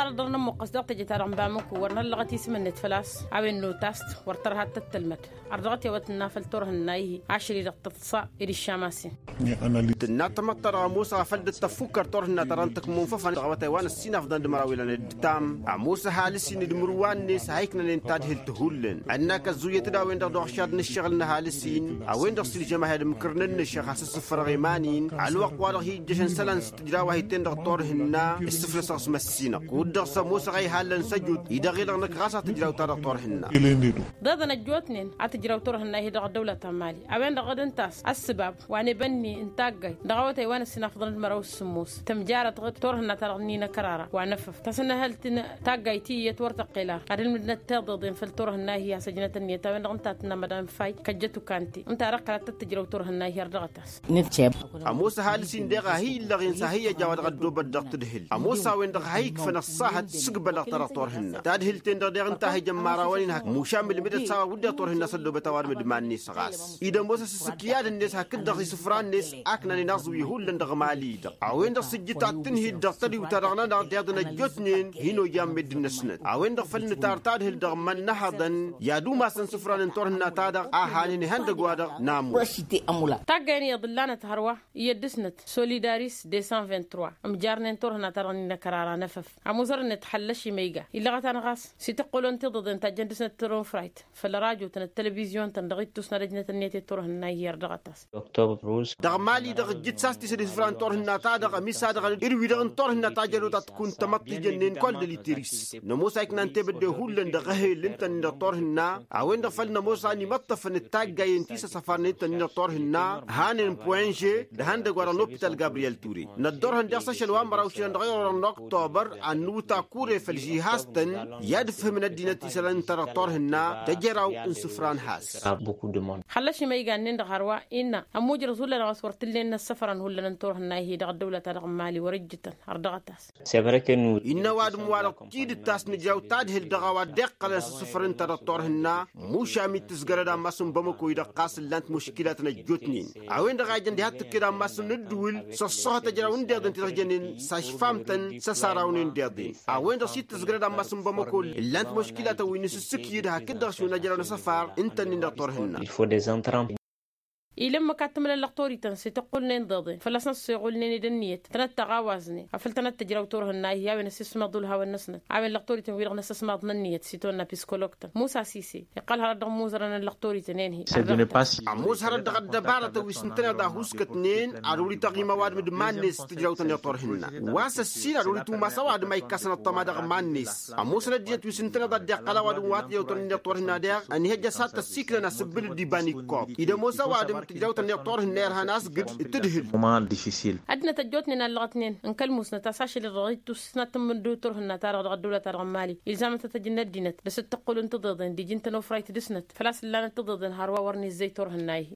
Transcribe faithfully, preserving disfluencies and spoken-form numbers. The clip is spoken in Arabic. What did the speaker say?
تار درنا مقصدق تجي ترى مبامك ورنا لغتي سمنت فلاس عبين نو تاست ورترها تتلمت عرضتي وتنا فلتره الناي عشري رقتصا إلى الشماسي أنا اللي تنات مطر موسى فلد التفكر تورنا ترانتك منففن غوتي وانا السين أفضل دمراويلا الدتام موسى حالسين دمروان نس هيكنا ننتاد هلتهولن أنك الزوية تداوين در دوخشاد نشغلنا حالسين أوين در سيل جماعة مكرنن نشغل السفر غيمانين على الوقت والله هي جشن سلان استجراوا هيتين در طورهن السفر صاص مسينا ودر موسى غي حالن سجود إذا غير أنك غاسة تجراو ترى طورهن ضد نجوتنين أتجراو طورهن هي در دولة مالي أوين در غد انتاس السبب وأنا بني انتاجي دعوتي وانا سنفضل المرو السموس تمجارة غد طورهن ترغنينا كرارة وعنفف تسنى هل تاجي تي يتورتقيلا قرن من التضاد في الطورهن هي سجنة النية وين غنتاتنا مدام فاي كجتو كانتي انت رقلت تتجراو طورهن هي رغتاس نتشاب موسى حالسين دغا هي اللي غنسا هي جواد غدو بدق تدهل موسى وين دغ هيك فنصاحة سقبل ترى طورهن تدهل تندر دغ انت هي جمارة وين هك مشامل مدة سوا ودي طورهن صدو بتوار مدماني سغاس إذا موسى سكياد الناس هكذا سفران الناس أكنا ناس ويهول دغ مالي دغ وين دغ سجت تنهي دغ تدي وترغنا دغ دغنا جتنين هينو يامد النسنت وين دغ فلن تارتاد هل دغ من نهضن يا دو ما سن سفران طورهن تادغ أهاني هندغ وادغ نامو رشيتي أمولا تاجاني يضلنا تهروا يدسنت سوليداريس دي مئتين وثلاثة وعشرين أمجارنا طورهن ترغنينا كرارة نفف عموزر نتحلش ميجا إلا غتان غاس سيتقولون تضد انت جندسنت ترون فرايت فالراجو تن التلفزيون تندغيت تسنا لجنة النيتي طورهن ناير دغتاس أكتوبر روز دغ مالي دغ جيت ساستي سدي سفران طورهن تادغ ميسا دغ إروي دغ طورهن تاجلو تكون تمطي جنين كل دليتيريس نموسى إكنا نتبدأ هولن دغ هيل انت ندغ طورهن أوين دغ فلنا موسى نمطفن التاجا ينتيس سفران انت ندغ طورهن هانن بوينجي دهندغ ورا لوبيتال جابرييل توري ندورهن دغ سشل وامبرا وشن دغير أكتوبر أنوتا كوري في الجهاستن يدفهم من الدينة سلان ترى طورهن تجراو انسفران هاس حلش ميجا نين دغروا إن أموج رسولنا وصورت لنا السفر أن هولنا طورهن هي دغ الدولة رغم مالي ورجتا أردغتاس سيبركنو إن واد موالق جيد التاس نجاو تادهل دغوا دقل السفر ترى طورهن مو شامي تسجردا ماسم بمكو إذا قاس لانت مشكلاتنا جوتنين أوين دغا جندي هات كده ماسم ندول سصها تجراون ديادن ترجنين ساشفامتن سساراونين ديادين أوين دغ سيت تسجردا ماسم بمكو لانت مشكلات وين سسكيد هكذا شو نجرا سفر انت نين طورهن il faut des entrants إلما كاتم للقطوري تنسي تقول نين ضاضي فلسنا سيقول نين دنيت تنت غاوازني أفلتنا تجرا وتورها الناهي عين السيس مضولها والنسنت عين لقطوري تنوير نسس مض نيت سيتونا بيسكولوكتا موسى سيسي يقال هرد موزرنا اللقطوري تنينهي عموز هرد غد بارة ويسنتنا دا هوسكت نين أرولي تغي مواد مد مانيس تجرا وتنيا طورهن واس السير أرولي توما سواد ما يكسن الطماد مانيس عموز رديت ويسنتنا دا دقلا واد وات يوتنيا طورهن دا أن هي جسات السيكلنا سبل دي باني كوب إذا موسى واد تجاوت النيطور النير هناس قد تدهل moment difficile أدنى تجوتنا اللغتنين إن كلموسنا تسعش للرغيت تسنة من دوتور هنا تارغ الدولة ترغمالي إلزام تتجند دينت بس تقول انتضضن دي جنت نوفرايت دسنت فلاس اللي انتضضن هاروا ورني الزيتور هناي